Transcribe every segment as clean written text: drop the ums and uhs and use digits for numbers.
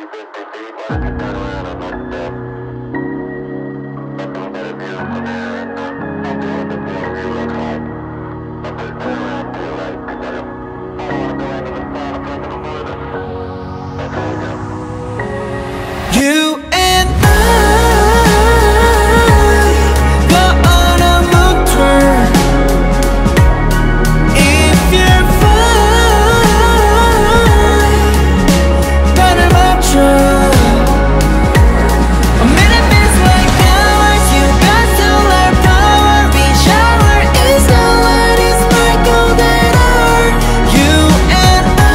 You and I go on a moon tour. If you're fine, better watch out. A minute feels like hours. You got solar power. We shower is the light, is my golden hour. You and I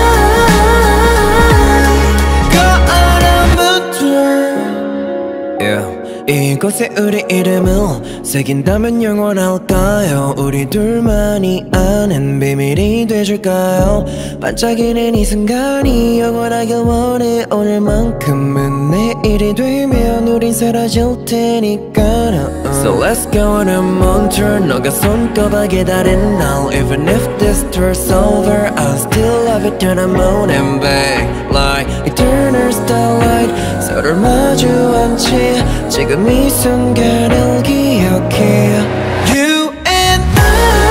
go on a moon tour. Yeah. 이곳에 우리 이름을 새긴다면 영원할까요? 우리 둘만이 아는 비밀이 돼줄까요? 반짝이는 이 순간이 영원하길 원해. 오늘만큼은 내일이 되면 우린 사라질 테니까. So let's go on a moon tour. 너가 손꼽아 기다린 날. Even if this tour's over, I'll still love it to the moon and back like eternal starlight. 서로를 마주 앉지 지금 이 순간을 기억해. You and I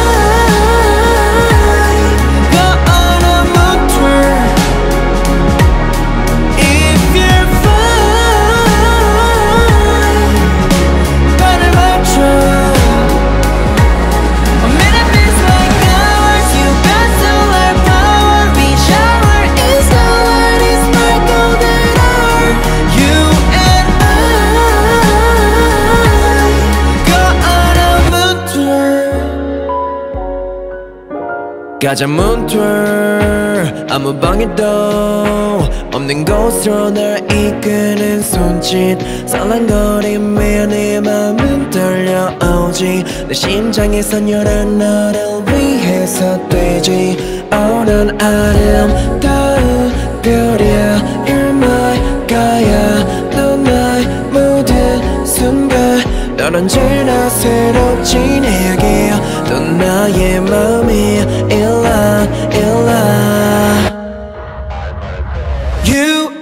go on a moon tour. If you're fine, better watch out. A minute feels like hours. You got solar power. We shower is the light, is my golden hour. You and I go on a moon tour. 가자 moon tour. 아무 방해도 없는 곳으로 날 이끄는 손짓. 설렁거리며 내 맘은 떨려오지. 내 심장에선 열한 너를 위해서 뛰지. Oh, 넌 아름다운 별이야. You're my Gaia. 넌 나의 모든 순간. 넌 언제나 새롭지 내게. 넌 나의 마음이 일라 일라. You